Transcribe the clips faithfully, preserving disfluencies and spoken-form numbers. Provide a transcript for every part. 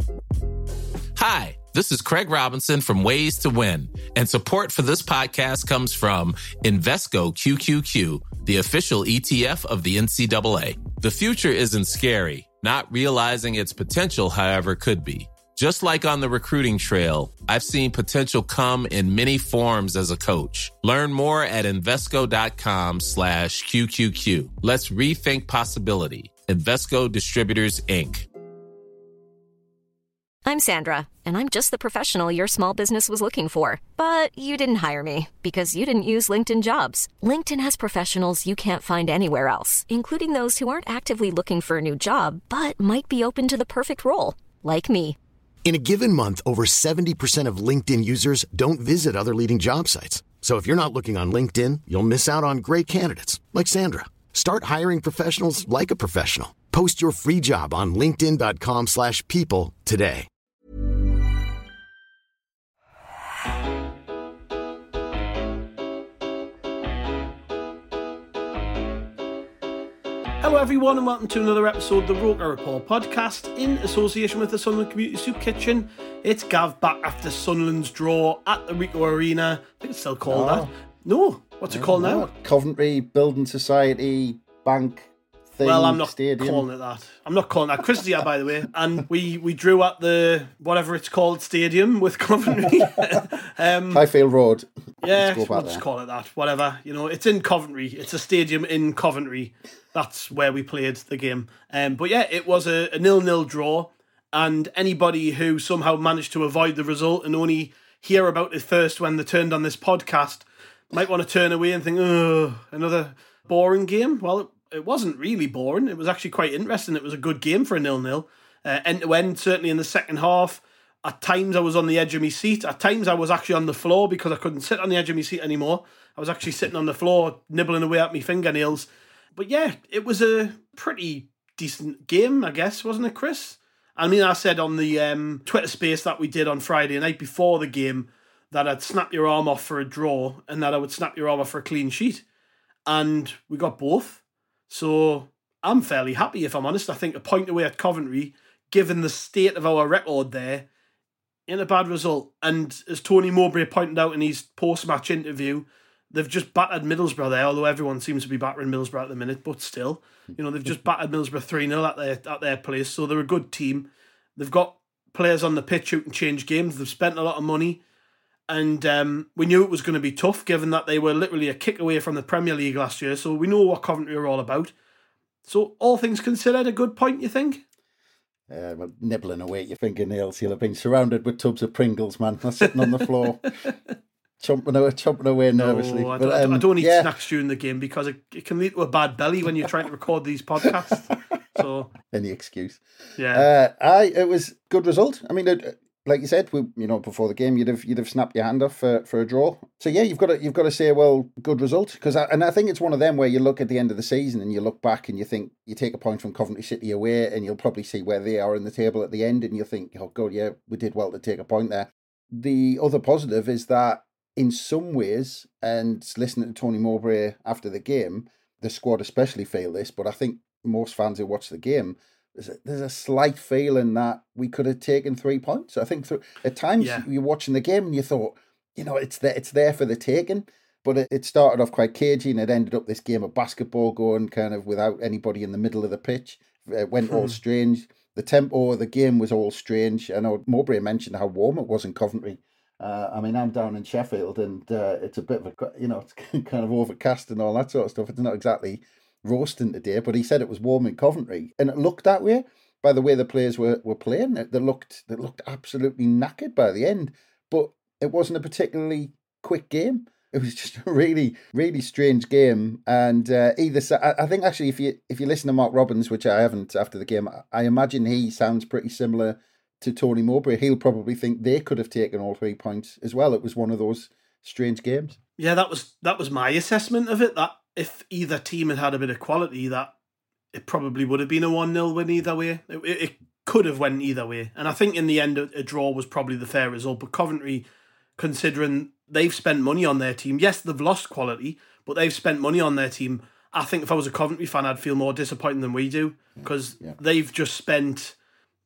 Hi, this is Craig Robinson from Ways to Win, and support for this podcast comes from Invesco Q Q Q, the official E T F of the N C double A. The future isn't scary. Not realizing its potential, however, could be. Just like on the recruiting trail, I've seen potential come in many forms as a coach. Learn more at Invesco.com slash QQQ. Let's rethink possibility. Invesco Distributors, Incorporated. I'm Sandra, and I'm just the professional your small business was looking for. But you didn't hire me because you didn't use LinkedIn Jobs. LinkedIn has professionals you can't find anywhere else, including those who aren't actively looking for a new job, but might be open to the perfect role, like me. In a given month, over seventy percent of LinkedIn users don't visit other leading job sites. So if you're not looking on LinkedIn, you'll miss out on great candidates like Sandra. Start hiring professionals like a professional. Post your free job on linkedin.com slash people today. Hello everyone and welcome to another episode of the Roker Report podcast in association with the Sunderland Community Soup Kitchen. It's Gav back after Sunderland's draw at the Ricoh Arena. I think it's still called no. that. No, what's no, it called no. now? Coventry Building Society Bank thing. Well, I'm not stadium. calling it that. I'm not calling that. Chris is here, by the way, and we, we drew at the whatever it's called stadium with Coventry. um, Highfield Road. Yeah, Let's go we'll back just there. call it that. Whatever. You know, it's in Coventry. It's a stadium in Coventry. That's where we played the game. Um, but yeah, it was a, a nil-nil draw, and anybody who somehow managed to avoid the result and only hear about it first when they turned on this podcast might want to turn away and think, oh, another boring game. Well, it, it wasn't really boring. It was actually quite interesting. It was a good game for a nil-nil. Uh, end-to-end, certainly in the second half. At times I was on the edge of my seat. At times I was actually on the floor because I couldn't sit on the edge of my seat anymore. I was actually sitting on the floor, nibbling away at my fingernails. But yeah, it was a pretty decent game, I guess, wasn't it, Chris? I mean, I said on the um, Twitter space that we did on Friday night before the game that I'd snap your arm off for a draw and that I would snap your arm off for a clean sheet. And we got both. So I'm fairly happy, if I'm honest. I think a point away at Coventry, given the state of our record there, in a bad result. And as Tony Mowbray pointed out in his post-match interview, they've just battered Middlesbrough there, although everyone seems to be battering Middlesbrough at the minute, but still, you know, they've just battered Middlesbrough three nil at their, at their place, so they're a good team. They've got players on the pitch who can change games. They've spent a lot of money, and um, we knew it was going to be tough, given that they were literally a kick away from the Premier League last year, so we know what Coventry are all about. So, all things considered, a good point, you think? Uh, well, nibbling away at your fingernails. You'll have been surrounded with tubs of Pringles, man. Not sitting on the floor, chomping away, chomping away nervously. No, I, but, don't, um, I don't eat yeah. snacks during the game because it, it can lead to a bad belly when you're trying to record these podcasts. So any excuse. Yeah, uh, I it was good result. I mean, it, like you said, we, you know, before the game, you'd have you'd have snapped your hand off for, for a draw. So yeah, you've got to you've got to say, well, good result, because and I think it's one of them where you look at the end of the season and you look back and you think you take a point from Coventry City away, and you'll probably see where they are in the table at the end, and you think, oh god, yeah, we did well to take a point there. The other positive is that in some ways, and listening to Tony Mowbray after the game, the squad especially feel this, but I think most fans who watch the game, There's a, there's a slight feeling that we could have taken three points. I think th- at times Yeah. you're watching the game and you thought, you know, it's there, it's there for the taking. But it, it started off quite cagey and it ended up this game of basketball going kind of without anybody in the middle of the pitch. It went all strange. The tempo of the game was all strange. I know Mowbray mentioned how warm it was in Coventry. Uh, I mean, I'm down in Sheffield and uh, it's a bit of a, you know, it's kind of overcast and all that sort of stuff. It's not exactly roasting today, but he said it was warm in Coventry, and it looked that way by the way the players were, were playing. They looked they looked absolutely knackered by the end, but it wasn't a particularly quick game. It was just a really, really strange game. And uh, either side, I think actually, if you if you listen to Mark Robins, which I haven't after the game, I imagine he sounds pretty similar to Tony Mowbray. He'll probably think they could have taken all three points as well. It was one of those strange games. Yeah, that was that was my assessment of it. That if either team had had a bit of quality, that it probably would have been a one nil win either way. It, it, it could have went either way. And I think in the end, a, a draw was probably the fair result. But Coventry, considering they've spent money on their team, yes, they've lost quality, but they've spent money on their team. I think if I was a Coventry fan, I'd feel more disappointed than we do, because yeah, yeah. they've just spent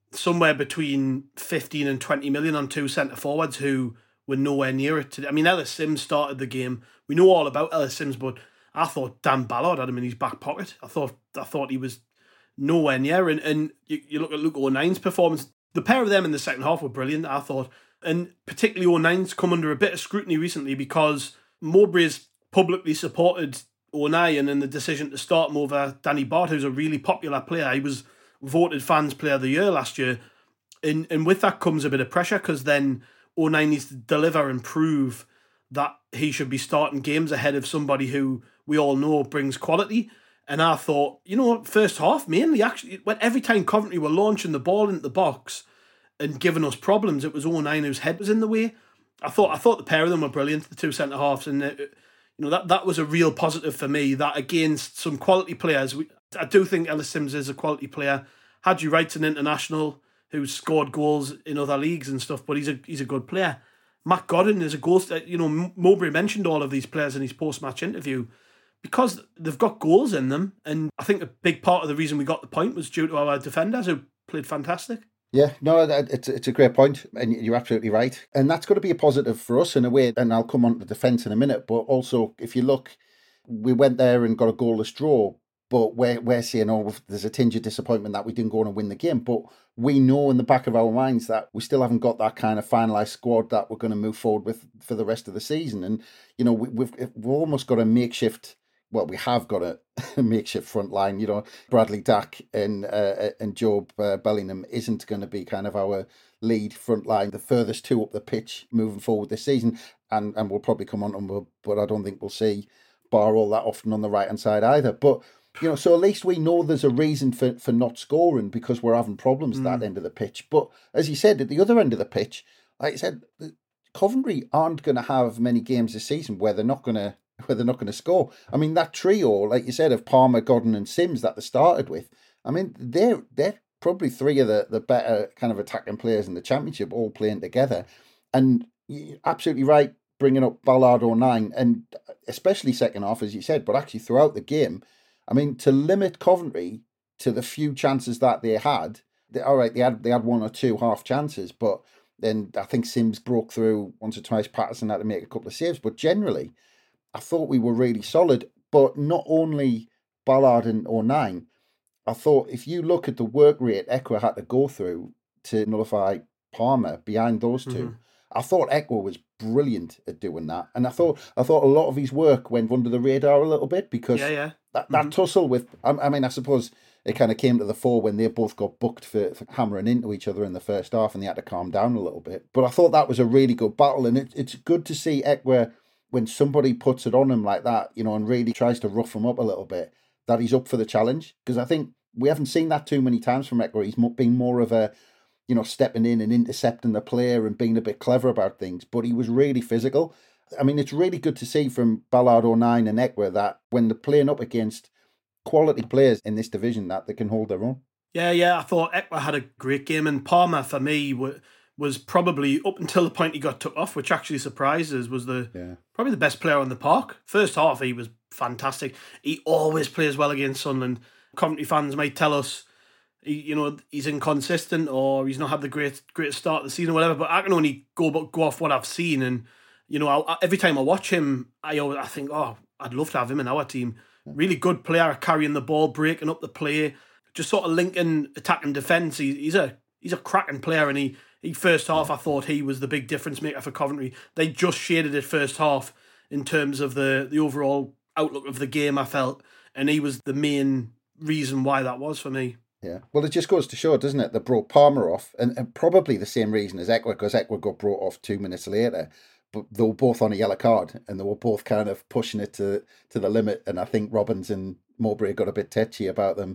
somewhere between fifteen and twenty million on two centre forwards who were nowhere near it today. I mean, Ellis Sims started the game. We know all about Ellis Sims, but I thought Dan Ballard had him in his back pocket. I thought I thought he was nowhere near. And, and you, you look at Luke O'Nine's performance. The pair of them in the second half were brilliant, I thought. And particularly O'Nine's come under a bit of scrutiny recently because Mowbray's publicly supported O'Nien in the decision to start him over Danny Bart, who's a really popular player. He was voted Fans Player of the Year last year. And, and with that comes a bit of pressure because then O'Nien needs to deliver and prove that he should be starting games ahead of somebody who we all know brings quality. And I thought, you know, first half, mainly, actually, when every time Coventry were launching the ball into the box and giving us problems, it was O'Nien whose head was in the way. I thought I thought the pair of them were brilliant, the two centre-halves, and it, you know that, that was a real positive for me, that against some quality players, we, I do think Ellis Sims is a quality player. Hadji Wright's an international who's scored goals in other leagues and stuff, but he's a he's a good player. Matt Godden is a goal. You know, Mowbray mentioned all of these players in his post-match interview because they've got goals in them, and I think a big part of the reason we got the point was due to our defenders who played fantastic. Yeah, no, it's it's a great point, and you're absolutely right. And that's got to be a positive for us in a way, and I'll come on to defence in a minute, but also, if you look, we went there and got a goalless draw, but we're, we're saying, oh, there's a tinge of disappointment that we didn't go on and win the game, but we know in the back of our minds that we still haven't got that kind of finalised squad that we're going to move forward with for the rest of the season. And, you know, we, we've, we've almost got a makeshift... Well, we have got a, a makeshift front line. You know, Bradley Dack and uh, and Job uh, Bellingham isn't going to be kind of our lead front line, the furthest two up the pitch moving forward this season. And and we'll probably come on to them, but I don't think we'll see Bar all that often on the right hand side either. But, you know, so at least we know there's a reason for, for not scoring because we're having problems mm. at that end of the pitch. But as you said, at the other end of the pitch, like I said, Coventry aren't going to have many games this season where they're not going to where they're not going to score. I mean, that trio, like you said, of Palmer, Godden and Sims that they started with, I mean, they're they're probably three of the, the better kind of attacking players in the Championship all playing together. And you're absolutely right, bringing up Ballard O'Nien, and especially second half, as you said, but actually throughout the game, I mean, to limit Coventry to the few chances that they had, they, all right, they had, they had one or two half chances, but then I think Sims broke through once or twice, Patterson had to make a couple of saves, but generally, I thought we were really solid, but not only Ballard and O'Nien. I thought if you look at the work rate Ekwa had to go through to nullify Palmer behind those two, mm-hmm. I thought Ekwa was brilliant at doing that. And I thought I thought a lot of his work went under the radar a little bit because yeah, yeah. that, that mm-hmm. tussle with, I, I mean, I suppose it kind of came to the fore when they both got booked for, for hammering into each other in the first half and they had to calm down a little bit. But I thought that was a really good battle, and it, it's good to see Ekwa, when somebody puts it on him like that, you know, and really tries to rough him up a little bit, that he's up for the challenge. Because I think we haven't seen that too many times from Ekwa. He's been more of a, you know, stepping in and intercepting the player and being a bit clever about things. But he was really physical. I mean, it's really good to see from Ballard O'Nien and Ekwa that when they're playing up against quality players in this division, that they can hold their own. Yeah, yeah, I thought Ekwa had a great game. And Palmer, for me, was probably, up until the point he got took off, which actually surprises, was the yeah. probably the best player on the park. First half, he was fantastic. He always plays well against Sunderland. Coventry fans might tell us, he, you know, he's inconsistent or he's not had the great great start of the season or whatever, but I can only go go off what I've seen. And, you know, I, every time I watch him, I always, I think, oh, I'd love to have him in our team. Really good player, carrying the ball, breaking up the play, just sort of linking attack and defence. He, he's a he's a cracking player, and he He first half, I thought he was the big difference maker for Coventry. They just shaded it first half in terms of the, the overall outlook of the game, I felt. And he was the main reason why that was for me. Yeah. Well, it just goes to show, doesn't it? They brought Palmer off, and, and probably the same reason as Ekwa, because Ekwa got brought off two minutes later. But they were both on a yellow card, and they were both kind of pushing it to, to the limit. And I think Robbins and Mowbray got a bit tetchy about them.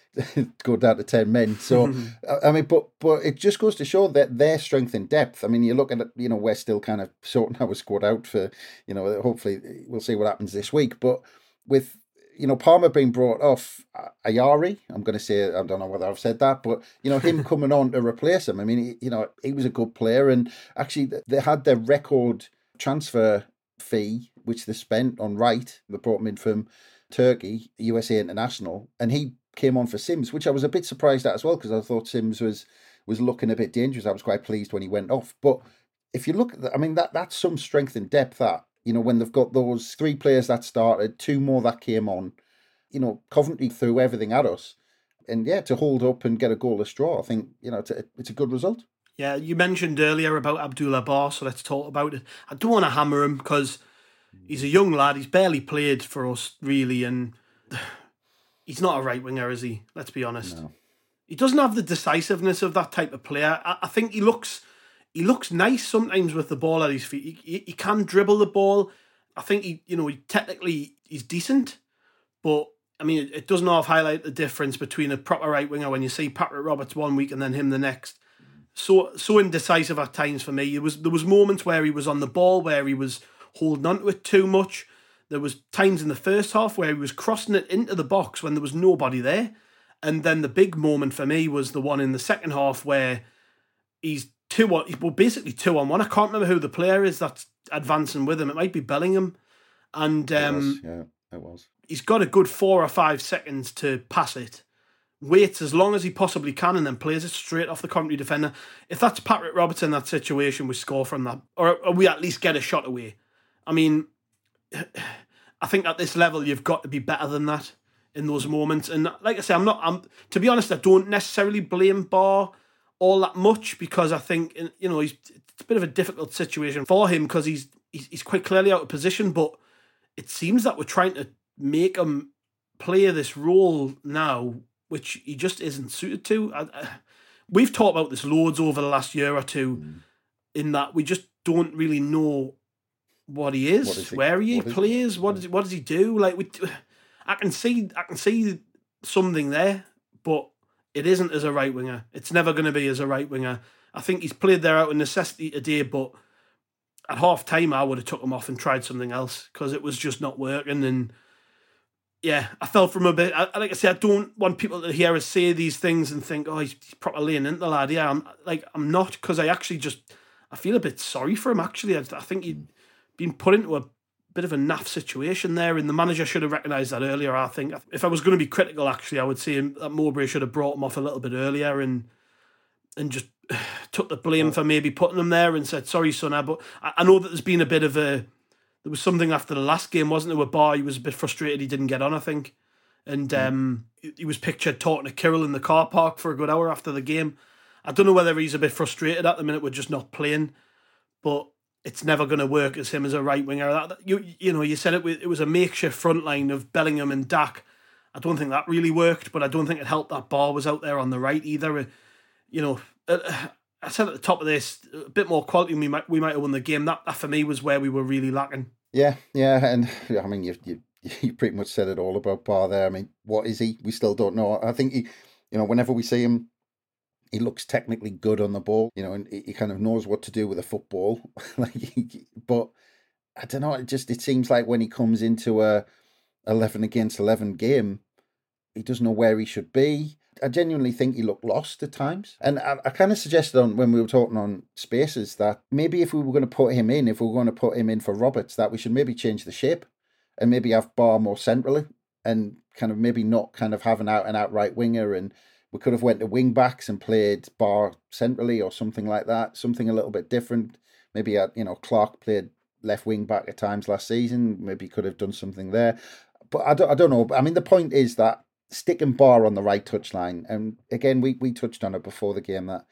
Go down to ten men. So I mean, but but it just goes to show that their strength in depth. I mean, you look at it, you know, we're still kind of sorting our squad out for, you know, hopefully we'll see what happens this week. But with, you know, Palmer being brought off, Ayari, I'm going to say, I don't know whether I've said that, but, you know, him coming on to replace him. I mean, he, you know, he was a good player, and actually they had their record transfer fee, which they spent on Wright. They brought him in from Turkey, U S A International, and he came on for Sims, which I was a bit surprised at as well, because I thought Sims was was looking a bit dangerous. I was quite pleased when he went off. But if you look at that, I mean, that that's some strength and depth, that, you know, when they've got those three players that started, two more that came on, you know, Coventry threw everything at us. And yeah, to hold up and get a goalless draw, I think, you know, it's a, it's a good result. Yeah, you mentioned earlier about Abdoullah Ba, so let's talk about it. I don't want to hammer him because he's a young lad. He's barely played for us, really, and he's not a right winger, is he? Let's be honest. No. He doesn't have the decisiveness of that type of player. I, I think he looks he looks nice sometimes with the ball at his feet. He, he, he can dribble the ball. I think he, you know, he technically he's decent, but I mean, it, it doesn't half highlight the difference between a proper right winger when you see Patrick Roberts one week and then him the next. So so indecisive at times for me. It was there was moments where he was on the ball, where he was holding on to it too much. There was times in the first half where he was crossing it into the box when there was nobody there. And then the big moment for me was the one in the second half where he's two on, well, basically two on one. I can't remember who the player is that's advancing with him. It might be Bellingham. And um, it was, yeah, it was. He's got a good four or five seconds to pass it. Waits as long as he possibly can and then plays it straight off the Coventry defender. If that's Patrick Roberts in that situation, we score from that. Or, or we at least get a shot away. I mean, I think at this level, you've got to be better than that in those moments. And like I say, I'm not, I'm to be honest, I don't necessarily blame Ba all that much because I think, you know, he's, it's a bit of a difficult situation for him because he's, he's he's quite clearly out of position, but it seems that we're trying to make him play this role now, which he just isn't suited to. I, I, we've talked about this loads over the last year or two, mm. in that we just don't really know what he is, what is he? where he what plays, what does what does he do? Like we, I can see, I can see something there, but it isn't as a right winger. It's never going to be as a right winger. I think he's played there out of necessity today, but at half time I would have took him off and tried something else because it was just not working. And yeah, I fell from a bit. I, like I say, I don't want people to hear us say these things and think, oh, he's, he's proper laying into the lad. Yeah, I'm like, I'm not, because I actually just, I feel a bit sorry for him, actually. I, I think he'd been put into a bit of a naff situation there, and the manager should have recognised that earlier, I think. If I was going to be critical, actually, I would say that Mowbray should have brought him off a little bit earlier and and just took the blame for maybe putting him there and said, sorry, son. But I, I know that there's been a bit of a, there was something after the last game, wasn't there, with Ba? He was a bit frustrated he didn't get on, I think. And um, he was pictured talking to Kirill in the car park for a good hour after the game. I don't know whether he's a bit frustrated at the minute we're just not playing, but it's never going to work as him as a right winger. That you you know, you said it, it was a makeshift front line of Bellingham and Dak. I don't think that really worked, but I don't think it helped that Ba was out there on the right either. You know, I said at the top of this, a bit more quality, we might we might have won the game. That, that for me was where we were really lacking. Yeah, yeah, and I mean, you you you pretty much said it all about Ba there. I mean, what is he? We still don't know. I think he, you know, whenever we see him, he looks technically good on the ball, you know, and he kind of knows what to do with a football. like, but I don't know. It just it seems like when he comes into a eleven against eleven game, he doesn't know where he should be. I genuinely think he looked lost at times. And I, I kind of suggested on when we were talking on Spaces that maybe if we were going to put him in, if we were going to put him in for Roberts, that we should maybe change the shape and maybe have Ba more centrally and kind of maybe not kind of have an out and out right winger, and we could have went to wing backs and played Ba centrally or something like that, something a little bit different. Maybe, uh, you know, Clark played left wing back at times last season. Maybe could have done something there. But I don't, I don't know. I mean, the point is that sticking Ba on the right touchline, and again, we, we touched on it before the game, that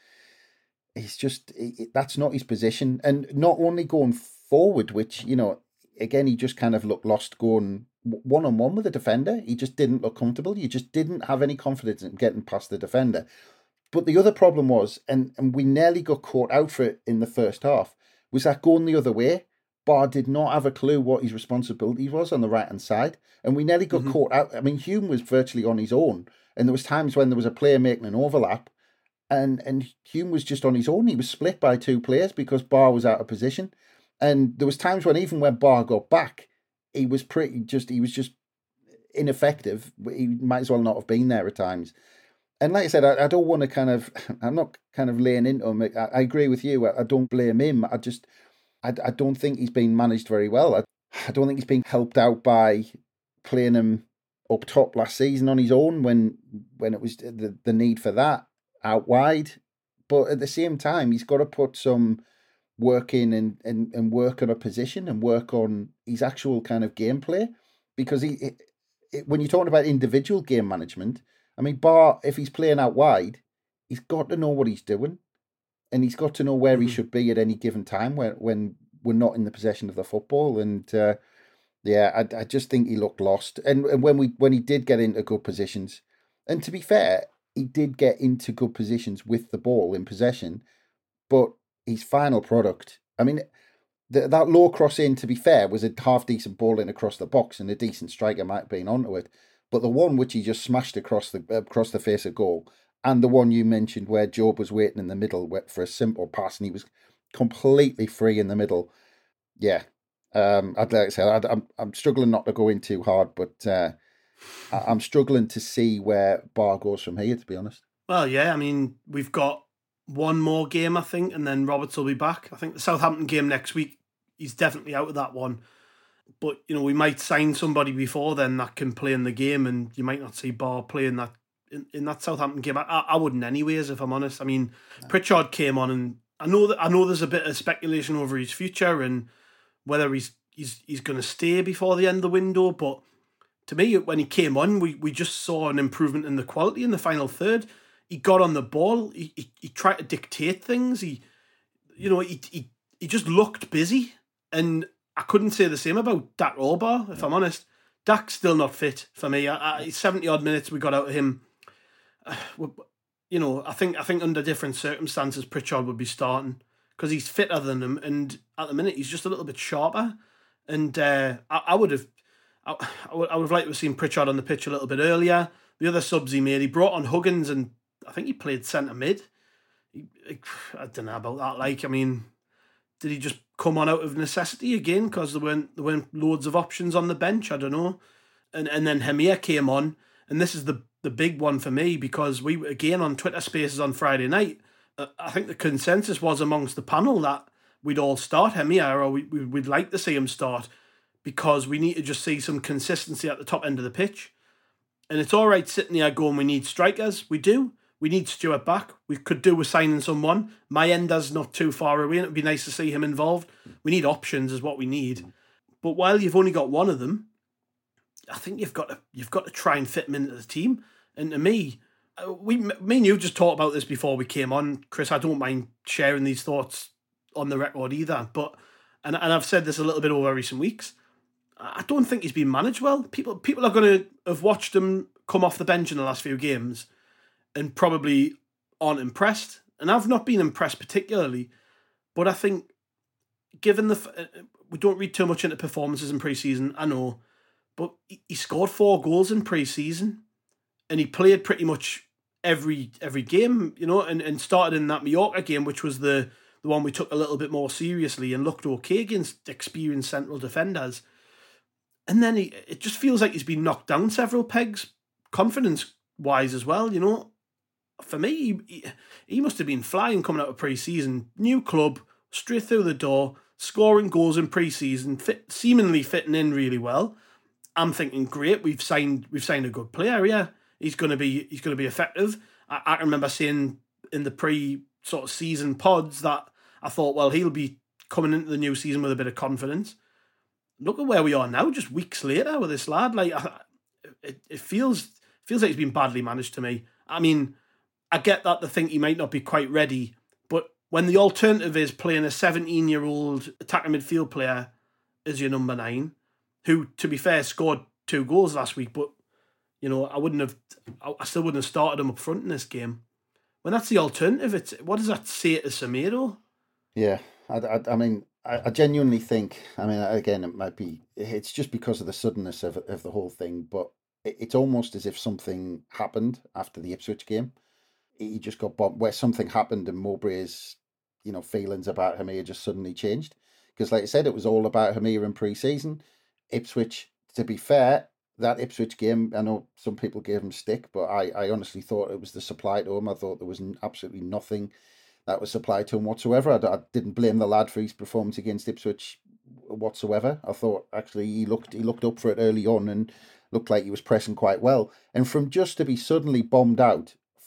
he's just, he, that's not his position. And not only going forward, which, you know, again, he just kind of looked lost going one-on-one with the defender. He just didn't look comfortable. You just didn't have any confidence in getting past the defender. But the other problem was, and, and we nearly got caught out for it in the first half, was that going the other way, Ba did not have a clue what his responsibility was on the right-hand side. And we nearly got mm-hmm. caught out. I mean, Hume was virtually on his own. And there was times when there was a player making an overlap, and, and Hume was just on his own. He was split by two players because Ba was out of position. And there was times when even when Ba got back, he was pretty just, he was just ineffective. He might as well not have been there at times. And like I said, I, I don't want to kind of, I'm not kind of laying into him. I, I agree with you. I, I don't blame him. I just, I, I don't think he's been managed very well. I, I don't think he's been helped out by playing him up top last season on his own when when it was the, the need for that out wide. but at the same time, he's got to put some work in and, and, and work on a position and work on his actual kind of gameplay. Because he, it, it, when you're talking about individual game management, I mean, bar if he's playing out wide, he's got to know what he's doing, and he's got to know where mm-hmm. he should be at any given time when when we're not in the possession of the football. And uh, yeah, I, I just think he looked lost. And and when we when he did get into good positions, and to be fair, he did get into good positions with the ball in possession, but his final product, I mean, the, that low cross in, to be fair, was a half decent ball in across the box, and a decent striker might have been onto it. But the one which he just smashed across the across the face of goal, and the one you mentioned where Jobe was waiting in the middle for a simple pass, and he was completely free in the middle. Yeah, um, I'd like to say I'd, I'm I'm struggling not to go in too hard, but uh, I'm struggling to see where Bar goes from here, to be honest. Well, yeah, I mean, we've got one more game, I think, and then Roberts will be back. I think the Southampton game next week, he's definitely out of that one. But, you know, we might sign somebody before then that can play in the game, and you might not see Bar playing that in, in that Southampton game. I, I wouldn't anyways, if I'm honest. I mean, no. Pritchard came on, and I know that I know there's a bit of speculation over his future and whether he's he's he's going to stay before the end of the window. But to me, when he came on, we, we just saw an improvement in the quality in the final third. He got on the ball. He he, he tried to dictate things. He, you know, he he he just looked busy. And I couldn't say the same about Dak Orbar, if I'm honest. Dak's still not fit for me. I, I, seventy odd minutes we got out of him. Uh, you know, I think I think under different circumstances, Pritchard would be starting because he's fitter than him, and at the minute he's just a little bit sharper. And uh, I, I would have, I, I would, I would have liked to have seen Pritchard on the pitch a little bit earlier. The other subs he made, he brought on Huggins, and I think he played centre mid. He, I don't know about that. Like, I mean, did he just come on out of necessity again because there weren't there weren't loads of options on the bench? I don't know. And and then Hemir came on, and this is the the big one for me because we again on Twitter Spaces on Friday night. Uh, I think the consensus was amongst the panel that we'd all start Hemir, or we we'd like to see him start because we need to just see some consistency at the top end of the pitch. And it's all right sitting there going, we need strikers. We do. We need Stewart back. We could do with signing someone. Mayenda's not too far away, and it'd be nice to see him involved. We need options, is what we need. But while you've only got one of them, I think you've got to you've got to try and fit him into the team. And to me, we me and you just talked about this before we came on, Chris. I don't mind sharing these thoughts on the record either. But and and I've said this a little bit over recent weeks. I don't think he's been managed well. People people are going to have watched him come off the bench in the last few games and probably aren't impressed. And I've not been impressed particularly, but I think given the... We don't read too much into performances in pre-season, I know, but he scored four goals in pre-season and he played pretty much every every game, you know, and, and started in that Mallorca game, which was the, the one we took a little bit more seriously and looked okay against experienced central defenders. And then he, it just feels like he's been knocked down several pegs, confidence-wise as well, you know. For me, he, he must have been flying coming out of pre-season. New club, straight through the door, scoring goals in pre-season, fit, seemingly fitting in really well. I'm thinking, great, we've signed we've signed a good player. Yeah, he's going to be he's going to be effective. I, I remember saying in the pre sort of season pods that I thought, well, he'll be coming into the new season with a bit of confidence. Look at where we are now, just weeks later with this lad. Like, it, it feels feels like he's been badly managed to me. I mean, I get that they think he might not be quite ready, but when the alternative is playing a seventeen-year-old attacking midfield player as your number nine, who, to be fair, scored two goals last week, but, you know, I wouldn't have, I still wouldn't have started him up front in this game. When that's the alternative, it's what does that say to Semedo? Yeah, I, I, I mean, I, I genuinely think, I mean, again, it might be, it's just because of the suddenness of, of the whole thing, but it, it's almost as if something happened after the Ipswich game. He just got bombed, where something happened and Mowbray's, you know, feelings about Hemir just suddenly changed. Because like I said, it was all about Hemir in pre-season. Ipswich, to be fair, that Ipswich game, I know some people gave him stick, but I, I honestly thought it was the supply to him. I thought there was absolutely nothing that was supplied to him whatsoever. I, I didn't blame the lad for his performance against Ipswich whatsoever. I thought actually he looked he looked up for it early on and looked like he was pressing quite well. And from just to be suddenly bombed out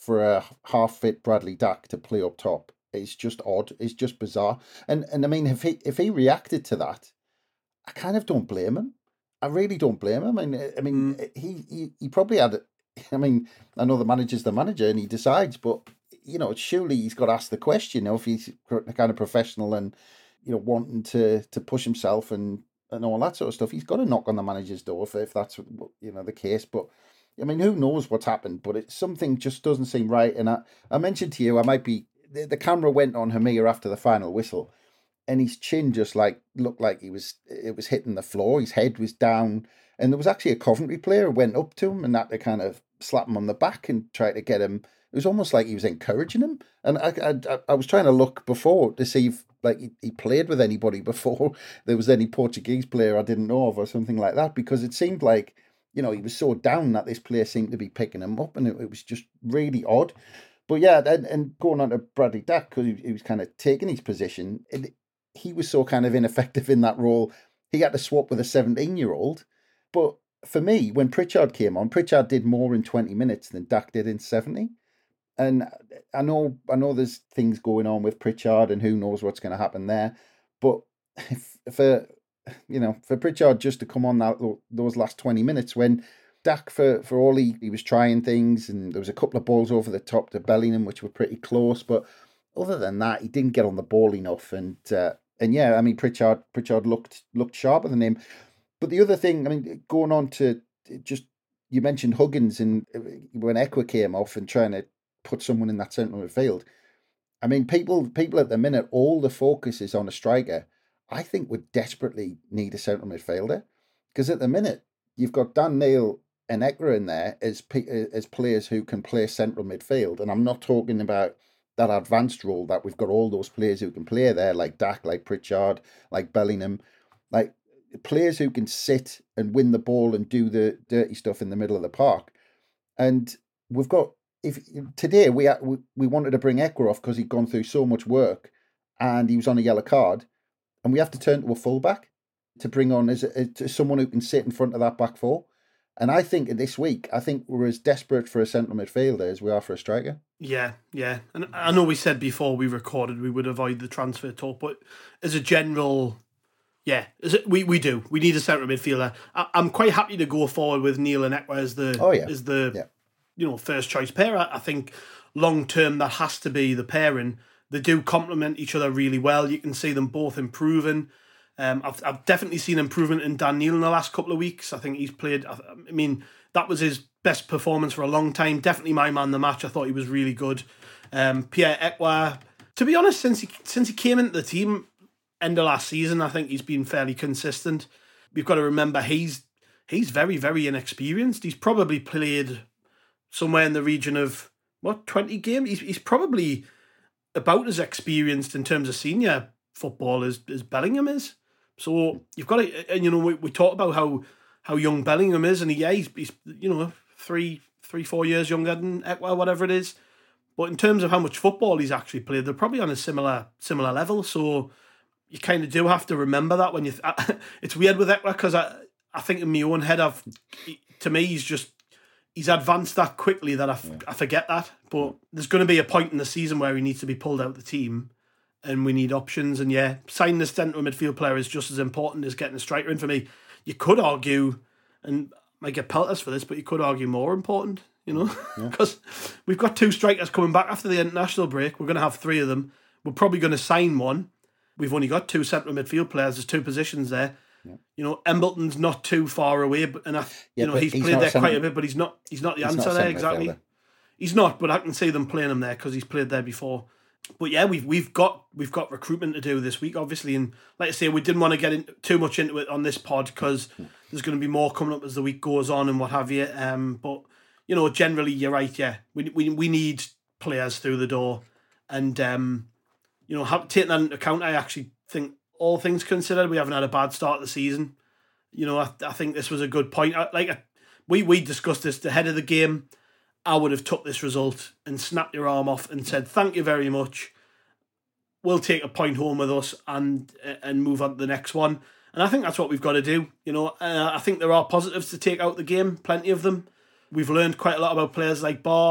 for a half-fit Bradley Dack to play up top. It's just odd. It's just bizarre. And and I mean, if he if he reacted to that, I kind of don't blame him. I really don't blame him. I mean, I mean, mm. he, he he probably had. I mean, I know the manager's the manager and he decides, but you know, surely he's got to ask the question. You know, if he's kind of professional and you know wanting to to push himself and and all that sort of stuff, he's got to knock on the manager's door if, if that's you know the case. But I mean, who knows what's happened? But it something just doesn't seem right. And I I mentioned to you, I might be the, the camera went on Hamir after the final whistle. And his chin just like looked like he was it was hitting the floor. His head was down, and there was actually a Coventry player who went up to him and had to kind of slap him on the back and try to get him. It was almost like he was encouraging him. And I I, I was trying to look before to see if like he, he played with anybody before there was any Portuguese player I didn't know of or something like that, because it seemed like you know he was so down that this player seemed to be picking him up, and it, it was just really odd. But yeah, and, and going on to Bradley Dack, because he, he was kind of taking his position. It, he was so kind of ineffective in that role. He had to swap with a seventeen-year-old. But for me, when Pritchard came on, Pritchard did more in twenty minutes than Dack did in seventy. And I know I know there's things going on with Pritchard and who knows what's going to happen there. But if, for, you know, for Pritchard just to come on that those last twenty minutes when Dack, for, for all he, he was trying things, and there was a couple of balls over the top to Bellingham, which were pretty close. But other than that, he didn't get on the ball enough. And uh, And yeah, I mean, Pritchard Pritchard looked looked sharper than him. But the other thing, I mean, going on to just, you mentioned Huggins, and when Ekwa came off and trying to put someone in that central midfield. I mean, people people at the minute, all the focus is on a striker. I think we desperately need a central midfielder, because at the minute, you've got Dan Neil and Ekwa in there as, as players who can play central midfield. And I'm not talking about that advanced role that we've got all those players who can play there, like Dack, like Pritchard, like Bellingham, like players who can sit and win the ball and do the dirty stuff in the middle of the park. And we've got, if today we we, we wanted to bring Ekwa off because he'd gone through so much work and he was on a yellow card, and we have to turn to a fullback to bring on as, a, as someone who can sit in front of that back four. And I think this week, I think we're as desperate for a central midfielder as we are for a striker. Yeah, yeah. And I know we said before we recorded we would avoid the transfer talk, but as a general, yeah, as a, we, we do. We need a central midfielder. I, I'm quite happy to go forward with Neil and Ekwa as the, oh, yeah. as the yeah. you know, first choice pair. I, I think long term that has to be the pairing. They do complement each other really well. You can see them both improving. Um, I've I've definitely seen improvement in Dan Neil in the last couple of weeks. I think he's played. I mean, that was his best performance for a long time. Definitely my man of the match. I thought he was really good. Um, Pierre Ekwa, to be honest, since he since he came into the team end of last season, I think he's been fairly consistent. We've got to remember he's he's very very inexperienced. He's probably played somewhere in the region of what twenty games. He's he's probably about as experienced in terms of senior football as as Bellingham is. So you've got to, and you know, we, we talk about how, how young Bellingham is, and he, yeah, he's, he's you know three three four years younger than Ekwa, whatever it is. But in terms of how much football he's actually played, they're probably on a similar similar level. So you kind of do have to remember that when you. Th- it's weird with Ekwa because I I think in my own head I've to me he's just he's advanced that quickly that I, f- yeah. I forget that. But there's going to be a point in the season where he needs to be pulled out of the team. And we need options. And yeah, signing the central midfield player is just as important as getting a striker in for me. You could argue, and I might get pelters for this, but you could argue more important, you know? Because yeah. we've got two strikers coming back after the international break. We're going to have three of them. We're probably going to sign one. We've only got two central midfield players. There's two positions there. Yeah. You know, Embleton's not too far away, but and I, yeah, you know he's, he's played there quite a bit, but he's not he's not the he's answer not there exactly. Midfielder. He's not, but I can see them playing him there because he's played there before. But yeah, we've we've got we've got recruitment to do this week, obviously, and like I say, we didn't want to get in, too much into it on this pod because there's going to be more coming up as the week goes on and what have you. Um, but you know, generally, you're right. Yeah, we we we need players through the door, and um, you know, have, taking that into account, I actually think all things considered, we haven't had a bad start of the season. You know, I I think this was a good point. I, like we we discussed this ahead of the game. I would have took this result and snapped your arm off and said, thank you very much. We'll take a point home with us and and move on to the next one. And I think that's what we've got to do. You know, uh, I think there are positives to take out the game, plenty of them. We've learned quite a lot about players like Barr,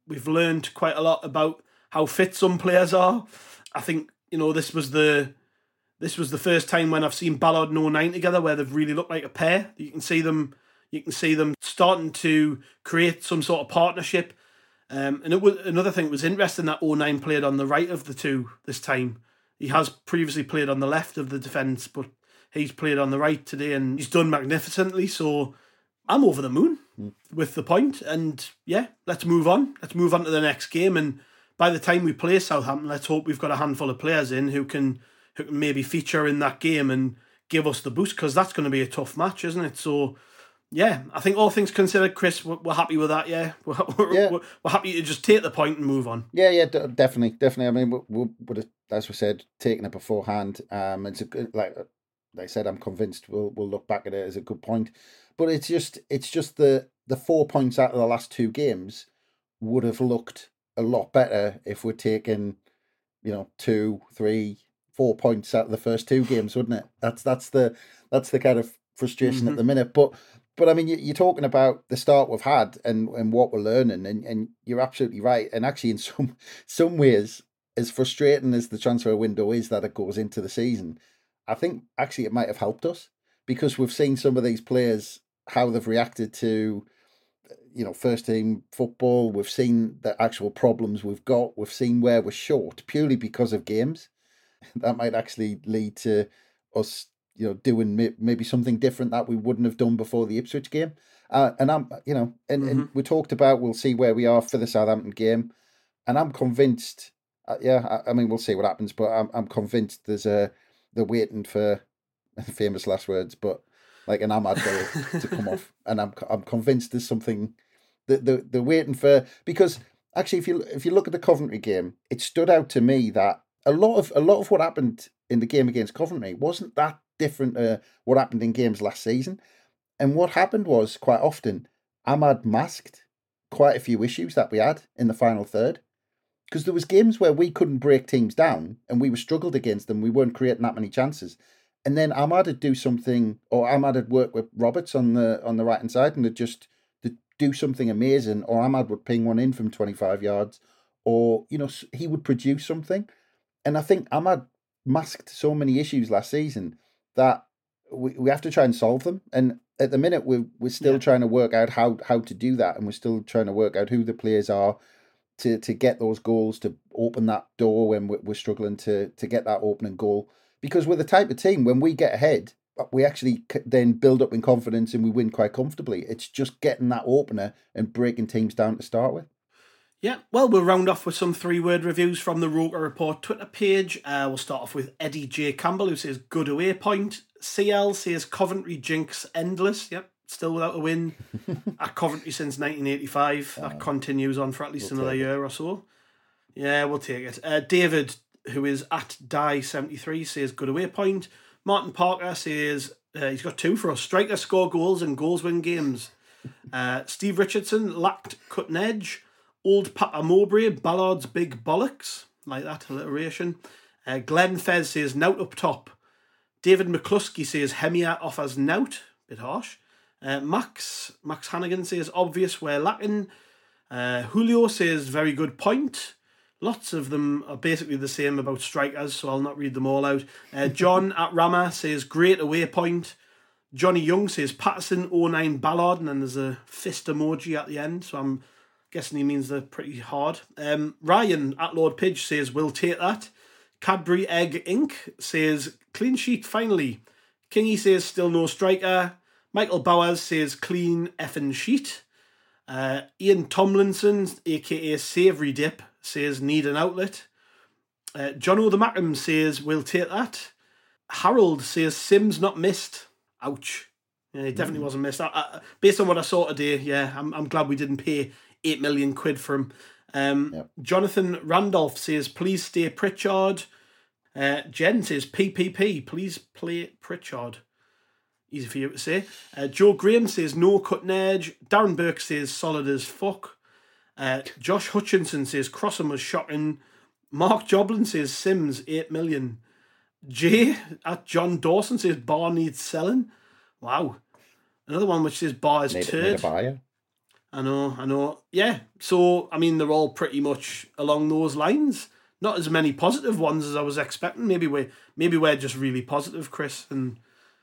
we've learned quite a lot about how fit some players are. I think, you know, this was the this was the first time when I've seen Ballard and oh nine together where they've really looked like a pair. You can see them you can see them starting to create some sort of partnership. Um, and it was another thing that was interesting that oh nine played on the right of the two this time. He has previously played on the left of the defence, but he's played on the right today and he's done magnificently. So I'm over the moon mm. with the point. And yeah, let's move on. Let's move on to the next game. And by the time we play Southampton, let's hope we've got a handful of players in who can, who can maybe feature in that game and give us the boost, because that's going to be a tough match, isn't it? So yeah, I think all things considered, Chris, we're, we're happy with that. Yeah, we're, we're, yeah. We're, we're happy to just take the point and move on. Yeah, yeah, d- definitely, definitely. I mean, we would have, as we said, taken it beforehand. Um, it's a good, like, like I said, I'm convinced we'll we'll look back at it as a good point. But it's just, it's just the the four points out of the last two games would have looked a lot better if we're taking, you know, two, three, four points out of the first two games, wouldn't it? That's that's the that's the kind of frustration mm-hmm. at the minute, but. But I mean, you're talking about the start we've had and, and what we're learning, and, and you're absolutely right. And actually, in some some ways, as frustrating as the transfer window is that it goes into the season, I think actually it might have helped us, because we've seen some of these players, how they've reacted to, you know, first team football. We've seen the actual problems we've got. We've seen where we're short purely because of games. That might actually lead to us, you know, doing maybe something different that we wouldn't have done before the Ipswich game. Uh, and I'm, you know, and, mm-hmm. and we talked about, we'll see where we are for the Southampton game. And I'm convinced, uh, yeah, I, I mean, we'll see what happens, but I'm I'm convinced there's a, they're waiting for famous last words, but like an Ahmad goal to come off. And I'm I'm convinced there's something that they're, they're waiting for, because actually, if you if you look at the Coventry game, it stood out to me that a lot of a lot of what happened in the game against Coventry wasn't that different to what happened in games last season. And what happened was, quite often, Ahmad masked quite a few issues that we had in the final third. Because there was games where we couldn't break teams down and we were struggled against them. We weren't creating that many chances. And then Ahmad would do something, or Ahmad would work with Roberts on the on the right hand side and they'd just they'd do something amazing, or Ahmad would ping one in from twenty-five yards, or, you know, he would produce something. And I think Ahmad masked so many issues last season that we, we have to try and solve them. And at the minute, we're, we're still yeah. trying to work out how, how to do that. And we're still trying to work out who the players are to, to get those goals, to open that door when we're, we're struggling to, to get that opening goal. Because we're the type of team, when we get ahead, we actually then build up in confidence and we win quite comfortably. It's just getting that opener and breaking teams down to start with. Yeah, well, we'll round off with some three-word reviews from the Roker Report Twitter page. Uh, we'll start off with Eddie J. Campbell, who says, good away point. C L says, Coventry jinx endless. Yep, still without a win at Coventry since nineteen eighty-five. That uh, continues on for at least we'll another year it. or so. Yeah, we'll take it. Uh, David, who is at Die seventy-three, says, good away point. Martin Parker says, uh, he's got two for us. Strikers score goals and goals win games. Uh, Steve Richardson lacked cutting edge. Old Papa Mowbray, Ballard's big bollocks. Like that alliteration. Uh, Glenn Fez says, nout up top. David McCluskey says, Hemia offers nout. Bit harsh. Uh, Max Max Hannigan says, obvious where lacking. Uh, Julio says, very good point. Lots of them are basically the same about strikers, so I'll not read them all out. Uh, John at Rama says, great away point. Johnny Young says, Patterson oh nine Ballard, and then there's a fist emoji at the end, so I'm guessing he means they're pretty hard. Um, Ryan at Lord Pidge says, we'll take that. Cadbury Egg Incorporated says, clean sheet finally. Kingy says, still no striker. Michael Bowers says, clean effing sheet. Uh, Ian Tomlinson, aka Savoury Dip, says, need an outlet. Uh, John O'Themackham says, we'll take that. Harold says, Sims not missed. Ouch. Yeah, he definitely mm. wasn't missed. I, I, based on what I saw today, yeah, I'm, I'm glad we didn't pay eight million quid for him. Um, yep. Jonathan Randolph says, please stay Pritchard. Uh, Jen says, P P P, please play Pritchard. Easy for you to say. Uh, Joe Graham says, no cutting edge. Darren Burke says, solid as fuck. Uh, Josh Hutchinson says, Crossham was shocking. Mark Joblin says, Sims, eight million. Jay at John Dawson says, Bar needs selling. Wow. Another one which says, Bar is need, turd. Need a buyer. I know, I know. Yeah, so, I mean, they're all pretty much along those lines. Not as many positive ones as I was expecting. Maybe we're, maybe we're just really positive, Chris, and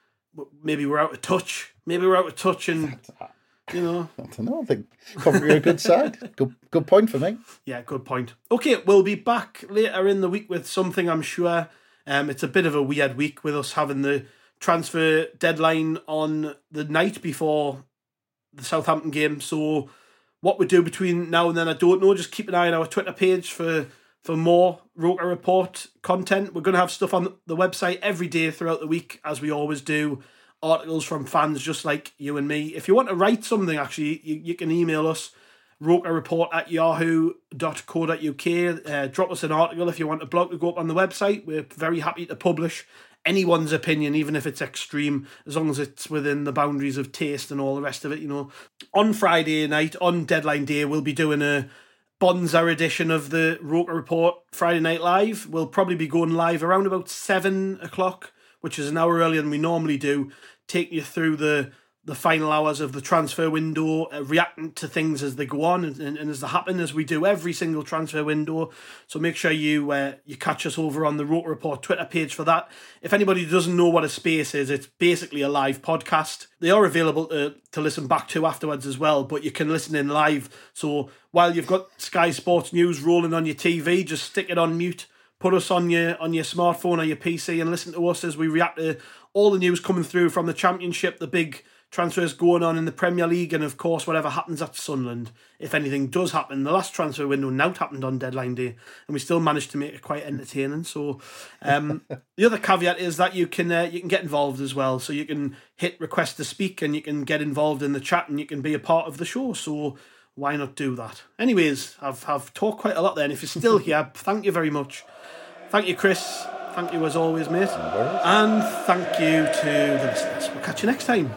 maybe we're out of touch. Maybe we're out of touch and, you know. I don't know. I think Coventry are a good side. Good, good point for me. Yeah, good point. Okay, we'll be back later in the week with something, I'm sure. Um, it's a bit of a weird week with us having the transfer deadline on the night before the Southampton game. So what we do between now and then, I don't know. Just keep an eye on our Twitter page for, for more Roker Report content. We're going to have stuff on the website every day throughout the week, as we always do. Articles from fans just like you and me. If you want to write something, actually, you, you can email us, rokerreport at yahoo dot co dot uk. Uh, drop us an article if you want a blog to go up on the website. We're very happy to publish anyone's opinion, even if it's extreme, as long as it's within the boundaries of taste and all the rest of it, you know. On Friday night, on deadline day, we'll be doing a Bonza edition of the Roker Report Friday Night Live. We'll probably be going live around about seven o'clock, which is an hour earlier than we normally do, taking you through the the final hours of the transfer window, uh, reacting to things as they go on and, and, and as they happen, as we do every single transfer window. So make sure you uh, you catch us over on the Roker Report Twitter page for that. If anybody doesn't know what a space is, it's basically a live podcast. They are available to, to listen back to afterwards as well, but you can listen in live. So while you've got Sky Sports News rolling on your T V, just stick it on mute, put us on your on your smartphone or your P C and listen to us as we react to all the news coming through from the Championship, the big transfers going on in the Premier League, and of course whatever happens at Sunderland, if anything does happen. The last transfer window now happened on deadline day, and we still managed to make it quite entertaining. So um, the other caveat is that you can uh, you can get involved as well. So you can hit request to speak, and you can get involved in the chat, and you can be a part of the show. So why not do that? Anyways, I've I've talked quite a lot there, and if you're still here, thank you very much. Thank you, Chris. Thank you as always, mate. And thank you to the listeners. We'll catch you next time.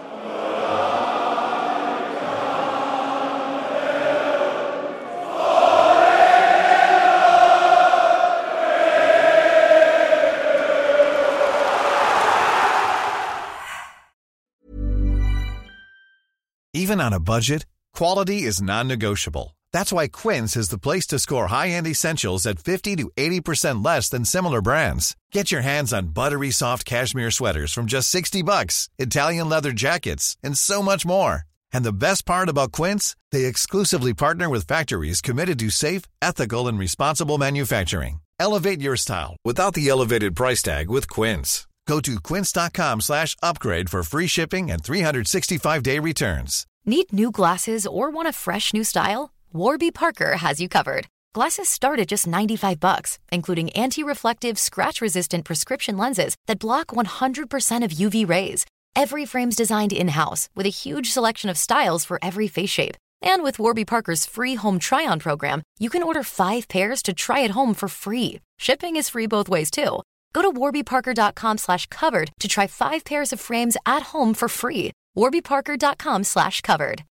Even on a budget, quality is non-negotiable. That's why Quince is the place to score high-end essentials at fifty to eighty percent less than similar brands. Get your hands on buttery soft cashmere sweaters from just sixty bucks, Italian leather jackets, and so much more. And the best part about Quince, they exclusively partner with factories committed to safe, ethical, and responsible manufacturing. Elevate your style without the elevated price tag with Quince. Go to quince.com slash upgrade for free shipping and three sixty-five day returns. Need new glasses or want a fresh new style? Warby Parker has you covered. Glasses start at just ninety-five bucks, including anti-reflective, scratch-resistant prescription lenses that block one hundred percent of U V rays. Every frame's designed in-house with a huge selection of styles for every face shape. And with Warby Parker's free home try-on program, you can order five pairs to try at home for free. Shipping is free both ways, too. Go to warbyparker.com slash covered to try five pairs of frames at home for free. warbyparker.com slash covered.